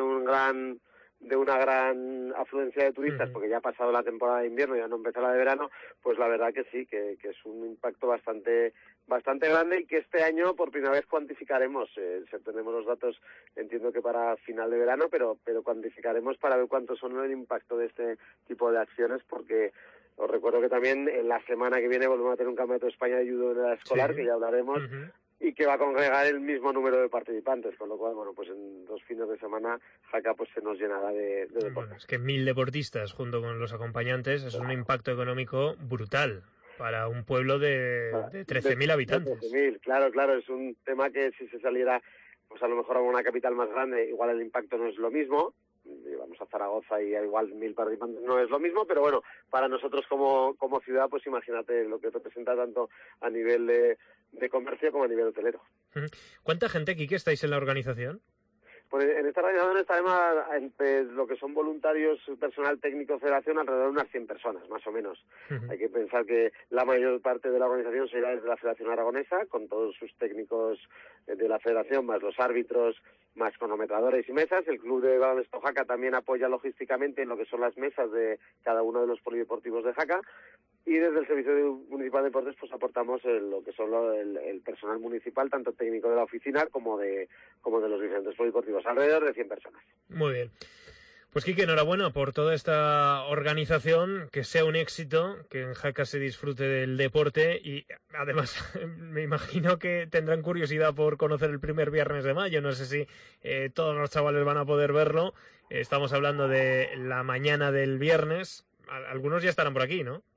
una gran afluencia de turistas, porque ya ha pasado la temporada de invierno, ya no empezó la de verano, pues la verdad que sí, que es un impacto bastante grande, y que este año por primera vez cuantificaremos. Tenemos los datos, entiendo que para final de verano, pero cuantificaremos para ver cuánto son el impacto de este tipo de acciones, porque os recuerdo que también en la semana que viene volvemos a tener un campeonato de España de judo en edad escolar, que ya hablaremos, y que va a congregar el mismo número de participantes, con lo cual, bueno, pues en 2 fines de semana Jaca pues se nos llenará de deportes. Bueno, es que 1000 deportistas junto con los acompañantes es un impacto económico brutal para un pueblo de 13.000 habitantes. 13.000, claro, es un tema que si se saliera pues a lo mejor a una capital más grande, igual el impacto no es lo mismo. Vamos a Zaragoza y igual 1000 participantes no es lo mismo, pero bueno, para nosotros como ciudad, pues imagínate lo que representa tanto a nivel de comercio como a nivel hotelero. ¿Cuánta gente, Quique, estáis en la organización? Pues en esta organización estaremos entre lo que son voluntarios, personal técnico, federación, alrededor de unas 100 personas, más o menos. Hay que pensar que la mayor parte de la organización será desde la Federación Aragonesa, con todos sus técnicos de la federación, más los árbitros, más cronometradores y mesas. El Club de Baloncesto Jaca también apoya logísticamente en lo que son las mesas de cada uno de los polideportivos de Jaca. Y desde el Servicio Municipal de Deportes pues aportamos lo que son el personal municipal, tanto técnico de la oficina como de los diferentes polideportivos, alrededor de 100 personas. Muy bien. Pues Quique, enhorabuena por toda esta organización, que sea un éxito, que en Jaca se disfrute del deporte, y además me imagino que tendrán curiosidad por conocer el primer viernes de mayo. No sé si todos los chavales van a poder verlo. Estamos hablando de la mañana del viernes. Algunos ya estarán por aquí, ¿no?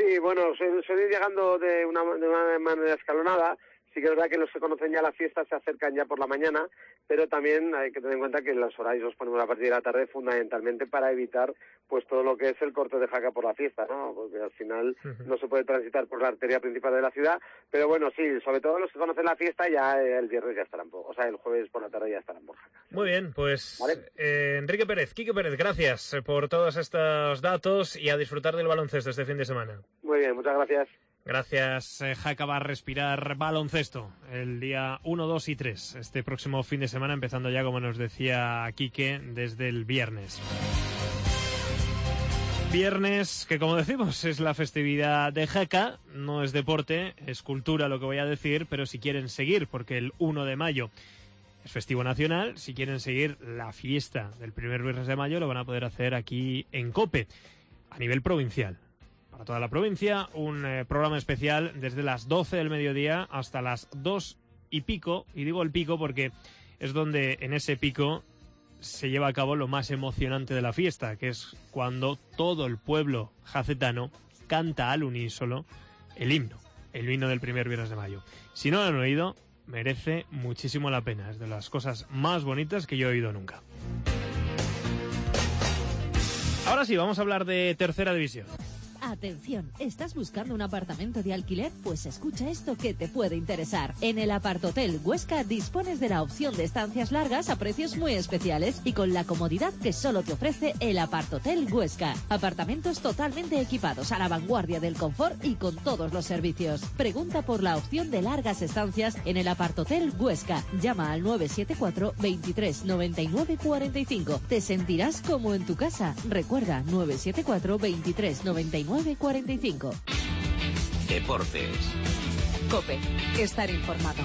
Sí, bueno, suele ir llegando de una manera escalonada. Sí que es verdad que los que conocen ya la fiesta se acercan ya por la mañana, pero también hay que tener en cuenta que los horarios los ponemos a partir de la tarde fundamentalmente para evitar pues todo lo que es el corte de Jaca por la fiesta, ¿no? Porque al final no se puede transitar por la arteria principal de la ciudad, pero bueno, sí, sobre todo los que conocen la fiesta ya el viernes ya estarán, el jueves por la tarde ya estarán por Jaca. Muy bien, pues ¿vale? Quique Pérez, gracias por todos estos datos y a disfrutar del baloncesto este fin de semana. Muy bien, muchas gracias. Gracias, Jaca va a respirar baloncesto el día 1, 2 y 3, este próximo fin de semana, empezando ya, como nos decía Quique, desde el viernes. Viernes, que como decimos, es la festividad de Jaca, no es deporte, es cultura lo que voy a decir, pero si quieren seguir, porque el 1 de mayo es festivo nacional, si quieren seguir la fiesta del primer viernes de mayo, lo van a poder hacer aquí en COPE, a nivel provincial. Para toda la provincia, un programa especial desde las 12 del mediodía hasta las 2 y pico, y digo el pico porque es donde en ese pico se lleva a cabo lo más emocionante de la fiesta, que es cuando todo el pueblo jacetano canta al unísono el himno del primer viernes de mayo. Si no lo han oído, merece muchísimo la pena, es de las cosas más bonitas que yo he oído nunca. Ahora sí, vamos a hablar de tercera división. Atención, ¿estás buscando un apartamento de alquiler? Pues escucha esto que te puede interesar. En el Apartotel Huesca dispones de la opción de estancias largas a precios muy especiales y con la comodidad que solo te ofrece el Apartotel Huesca. Apartamentos totalmente equipados a la vanguardia del confort y con todos los servicios. Pregunta por la opción de largas estancias en el Apartotel Huesca. Llama al 974 23 99 45. Te sentirás como en tu casa. Recuerda, 974 23 99 45. Deportes. COPE. Estar informado.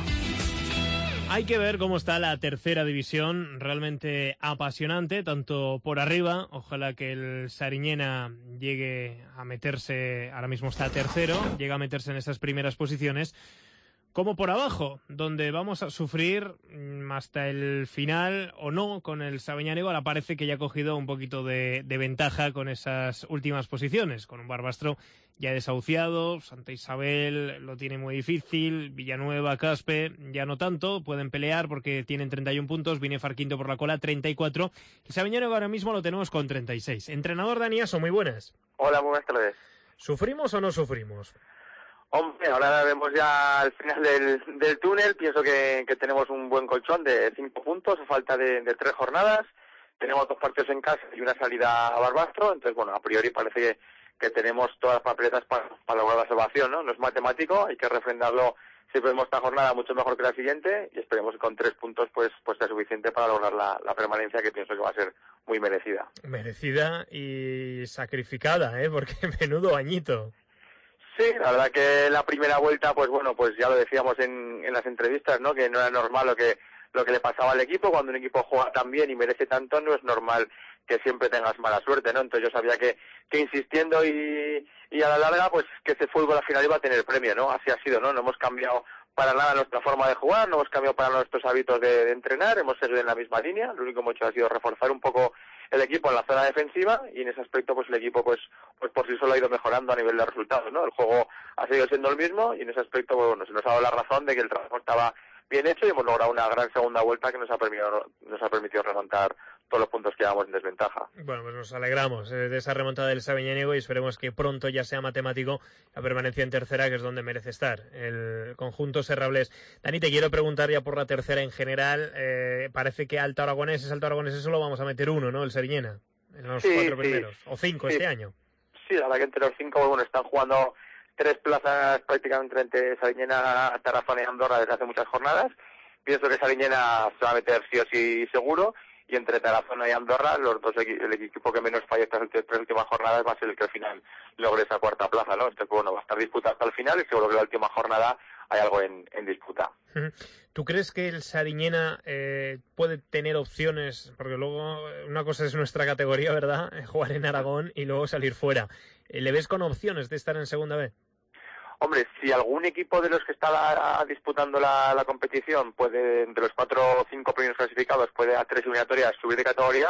Hay que ver cómo está la tercera división, realmente apasionante, tanto por arriba, ojalá que el Sariñena llegue a meterse, ahora mismo está tercero, llegue a meterse en esas primeras posiciones, como por abajo, donde vamos a sufrir hasta el final o no con el Sabeñánigo. Ahora parece que ya ha cogido un poquito de ventaja con esas últimas posiciones, con un Barbastro ya desahuciado, Santa Isabel lo tiene muy difícil, Villanueva, Caspe ya no tanto, pueden pelear porque tienen 31 puntos, Binefar quinto por la cola, 34, el Sabeñánigo ahora mismo lo tenemos con 36. Entrenador Dani Aso, muy buenas. Hola, buenas tardes. ¿Sufrimos o no sufrimos? Hombre, ahora vemos ya al final del túnel. Pienso que tenemos un buen colchón de 5 puntos a falta de 3 jornadas. Tenemos 2 partidos en casa y una salida a Barbastro. Entonces, bueno, a priori parece que tenemos todas las papeletas para lograr la salvación, ¿no? No es matemático, hay que refrendarlo. Si podemos esta jornada mucho mejor que la siguiente y esperemos que con 3 puntos pues sea suficiente para lograr la permanencia, que pienso que va a ser muy merecida. Merecida y sacrificada, porque menudo añito. Sí, la verdad que la primera vuelta, pues bueno, pues ya lo decíamos en las entrevistas, ¿no? Que no era normal lo que le pasaba al equipo. Cuando un equipo juega tan bien y merece tanto, no es normal que siempre tengas mala suerte, ¿no? Entonces yo sabía que insistiendo y a la larga, pues que ese fútbol al final iba a tener premio, ¿no? Así ha sido, ¿no? No hemos cambiado para nada nuestra forma de jugar, no hemos cambiado para nuestros hábitos de entrenar, hemos seguido en la misma línea. Lo único que hemos hecho ha sido reforzar un poco el equipo en la zona defensiva y en ese aspecto pues el equipo pues por sí solo ha ido mejorando a nivel de resultados, ¿no? El juego ha seguido siendo el mismo y en ese aspecto bueno, se nos ha dado la razón de que el trabajo estaba bien hecho y hemos logrado una gran segunda vuelta que nos ha permitido remontar todos los puntos que íbamos en desventaja. Bueno, pues nos alegramos de esa remontada del Sabeñánigo y esperemos que pronto ya sea matemático la permanencia en tercera, que es donde merece estar el conjunto serrablés. Dani, te quiero preguntar ya por la tercera en general. Parece que Alto Aragonés solo vamos a meter uno, ¿no? El Sariñena, en los 4 primeros, o 5 este año. Sí, la verdad que entre los 5, bueno, están jugando 3 plazas prácticamente entre Sariñena, Tarrafona y Andorra desde hace muchas jornadas. Pienso que Sariñena se va a meter sí o sí seguro. Y entre Tarazona y Andorra, el equipo que menos falla estas 3 últimas jornadas va a ser el que al final logre esa cuarta plaza, ¿no? Entonces, bueno, va a estar disputada hasta el final y seguro que la última jornada hay algo en disputa. ¿Tú crees que el Sariñena puede tener opciones? Porque luego una cosa es nuestra categoría, ¿verdad? Jugar en Aragón y luego salir fuera. ¿Le ves con opciones de estar en segunda B? Hombre, si algún equipo de los que está disputando la competición puede, entre los 4 o 5 primeros clasificados, puede a 3 eliminatorias subir de categoría,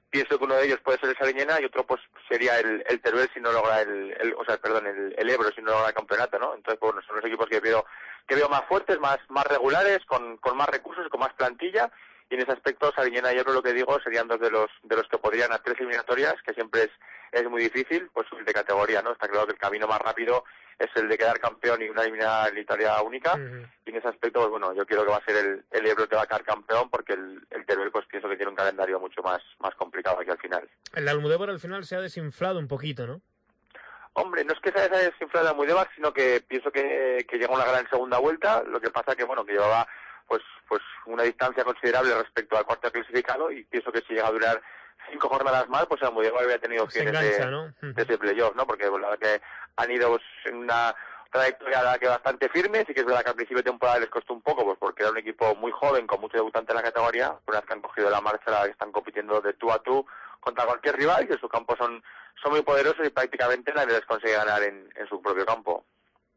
pienso que uno de ellos puede ser el Sariñena y otro pues sería el Teruel si no logra el Ebro si no logra el campeonato, ¿no? Entonces, bueno, son los equipos que veo más fuertes, más regulares, con más recursos, con más plantilla, y en ese aspecto Sariñena y Ebro, lo que digo, serían dos de los que podrían a 3 eliminatorias, que siempre es muy difícil, pues subir de categoría, ¿no? Está claro que el camino más rápido es el de quedar campeón y una eliminatoria única, y en ese aspecto, pues bueno, yo creo que va a ser el Ebro que va a quedar campeón, porque el Teruel pues pienso que tiene un calendario mucho más complicado aquí al final. El Almudévar al final se ha desinflado un poquito, ¿no? Hombre, no es que se haya desinflado el Almudévar, sino que pienso que llega una gran segunda vuelta, lo que pasa que, bueno, que llevaba pues una distancia considerable respecto al cuarto clasificado, y pienso que si llega a durar 5 jornadas más, pues el Almudévar había tenido opciones de ese playoff, ¿no? Porque la verdad que han ido en una trayectoria que bastante firme. Sí que es verdad que al principio de temporada les costó un poco, pues porque era un equipo muy joven, con mucho debutante en la categoría. Una vez que han cogido la marcha, la que están compitiendo de tú a tú contra cualquier rival, y en su campo son muy poderosos y prácticamente nadie les consigue ganar en su propio campo.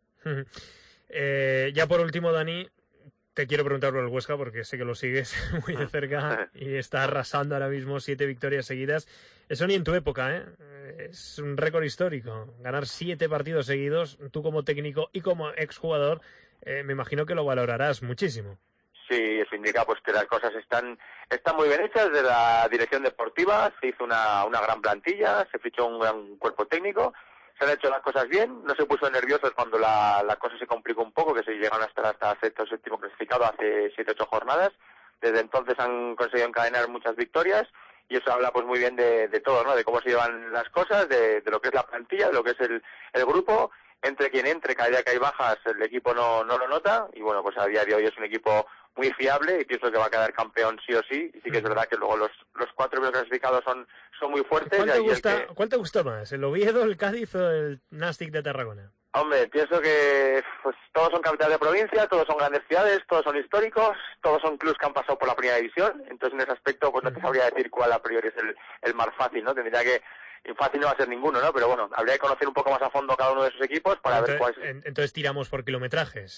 Ya por último, Dani, te quiero preguntar por el Huesca, porque sé que lo sigues muy de cerca y está arrasando ahora mismo 7 victorias seguidas. Eso ni en tu época, ¿eh? Es un récord histórico. Ganar 7 partidos seguidos, tú como técnico y como exjugador, me imagino que lo valorarás muchísimo. Sí, eso indica pues que las cosas están muy bien hechas de la dirección deportiva. Se hizo una gran plantilla, se fichó un gran cuerpo técnico. Se han hecho las cosas bien, no se puso nerviosos cuando la cosa se complicó un poco, que se llegaron hasta sexto o séptimo clasificado hace 7-8 jornadas. Desde entonces han conseguido encadenar muchas victorias, y eso habla pues muy bien de todo, ¿no? De cómo se llevan las cosas, de lo que es la plantilla, de lo que es el grupo. Entre quien entre, cada día que hay bajas, el equipo no lo nota, y bueno, pues a día de hoy es un equipo muy fiable y pienso que va a quedar campeón sí o sí. Y sí que es verdad que luego los 4 primeros clasificados son muy fuertes. ¿Cuál te gustó más? ¿El Oviedo, el Cádiz o el Nàstic de Tarragona? Hombre, pienso que pues todos son capitales de provincia, todos son grandes ciudades, todos son históricos, todos son clubes que han pasado por la primera división. Entonces en ese aspecto pues no te sabría decir cuál a priori es el más fácil, ¿no? Tendría que... Fácil no va a ser ninguno, ¿no? Pero bueno, habría que conocer un poco más a fondo cada uno de esos equipos para ver cuál es. Entonces tiramos por kilometrajes.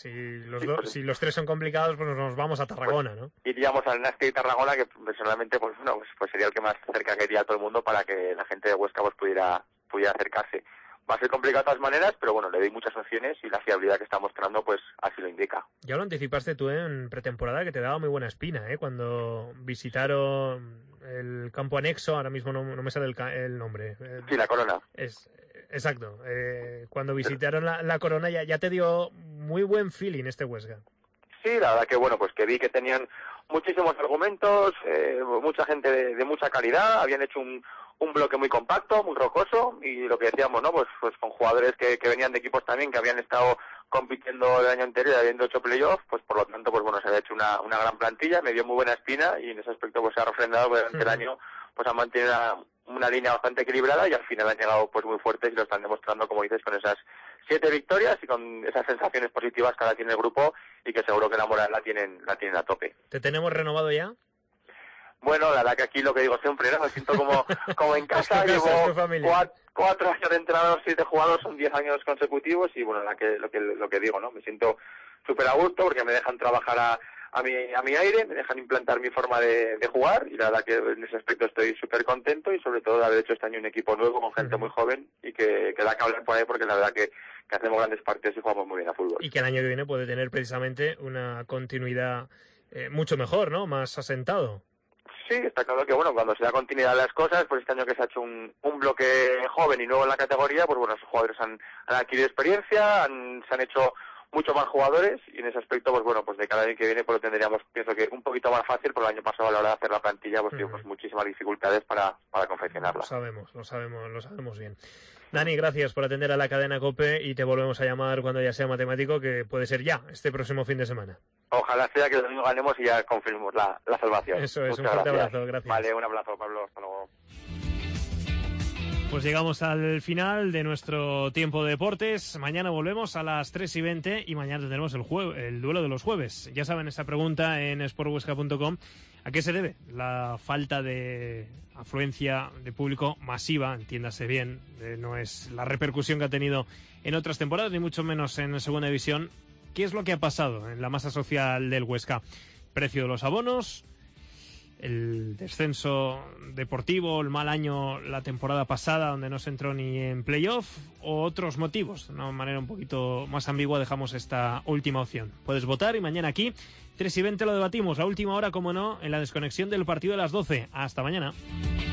Si los 3 son complicados, pues nos vamos a Tarragona, ¿no? Iríamos al Nàstic y Tarragona, que personalmente pues sería el que más cerca quería a todo el mundo, para que la gente de Huesca pues pudiera acercarse. Va a ser complicado de todas maneras, pero bueno, le doy muchas opciones y la fiabilidad que está mostrando pues así lo indica. Ya lo anticipaste tú en pretemporada, que te daba muy buena espina, cuando visitaron el campo anexo, ahora mismo no me sale el nombre. Sí, la Corona. Exacto. Cuando visitaron la Corona ya te dio muy buen feeling este Huesca. Sí, la verdad que bueno, pues que vi que tenían muchísimos argumentos, mucha gente de mucha calidad, habían hecho un bloque muy compacto, muy rocoso, y lo que decíamos, ¿no? Pues con jugadores que venían de equipos también que habían estado compitiendo el año anterior, habiendo hecho playoff, pues por lo tanto, pues bueno, se había hecho una gran plantilla, me dio muy buena espina, y en ese aspecto pues se ha refrendado durante el año, pues han mantenido una línea bastante equilibrada, y al final han llegado pues muy fuertes y lo están demostrando, como dices, con esas 7 victorias y con esas sensaciones positivas que ahora tiene el grupo, y que seguro que la moral la tienen a tope. ¿Te tenemos renovado ya? Bueno, la verdad que aquí lo que digo siempre, ¿no? Me siento como en casa, llevo 4 años de entrenador, 7 jugadores, son 10 años consecutivos, y bueno, lo que digo, ¿no? Me siento súper a gusto porque me dejan trabajar a mi aire, me dejan implantar mi forma de jugar, y la verdad que en ese aspecto estoy súper contento, y sobre todo de haber hecho este año un equipo nuevo con gente muy joven y que da que hablar por ahí, porque la verdad que hacemos grandes partidos y jugamos muy bien a fútbol. Y que el año que viene puede tener precisamente una continuidad mucho mejor, ¿no? Más asentado. Sí, está claro que bueno, cuando se da continuidad a las cosas, pues este año que se ha hecho un bloque joven y nuevo en la categoría, pues bueno, esos jugadores han adquirido experiencia, se han hecho mucho más jugadores, y en ese aspecto, pues bueno, pues de cada año que viene pues lo tendríamos, pienso que un poquito más fácil, porque el año pasado a la hora de hacer la plantilla pues tuvimos muchísimas dificultades para confeccionarla. Lo sabemos bien. Dani, gracias por atender a la cadena COPE, y te volvemos a llamar cuando ya sea matemático, que puede ser ya, este próximo fin de semana. Ojalá sea que el domingo ganemos y ya confirmemos la salvación. Eso es, un fuerte abrazo, gracias. Vale, un abrazo, Pablo, hasta luego. Pues llegamos al final de nuestro tiempo de deportes. Mañana volvemos a las 3:20 y mañana tendremos el duelo de los jueves. Ya saben esa pregunta en sporthuesca.com. ¿A qué se debe la falta de afluencia de público masiva? Entiéndase bien, no es la repercusión que ha tenido en otras temporadas, ni mucho menos en segunda división. ¿Qué es lo que ha pasado en la masa social del Huesca? Precio de los abonos, el descenso deportivo, el mal año la temporada pasada donde no se entró ni en playoff, o otros motivos. De una manera un poquito más ambigua dejamos esta última opción. Puedes votar y mañana aquí 3:20 lo debatimos, a última hora, como no, en la desconexión del partido de las 12. Hasta mañana.